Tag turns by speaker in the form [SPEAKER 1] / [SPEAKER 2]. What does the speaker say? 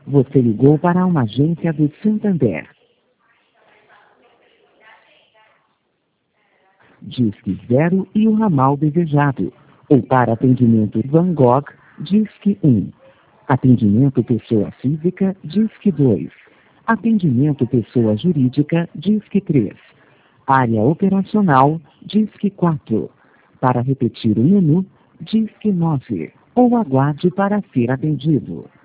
[SPEAKER 1] Você ligou para uma agência do Santander. Disque 0 e o ramal desejado. Ou para atendimento Van Gogh, Disque 1. Atendimento pessoa física, Disque 2. Atendimento pessoa jurídica, Disque 3. Área operacional, Disque 4. Para repetir o menu, Disque 9. Ou aguarde para ser atendido.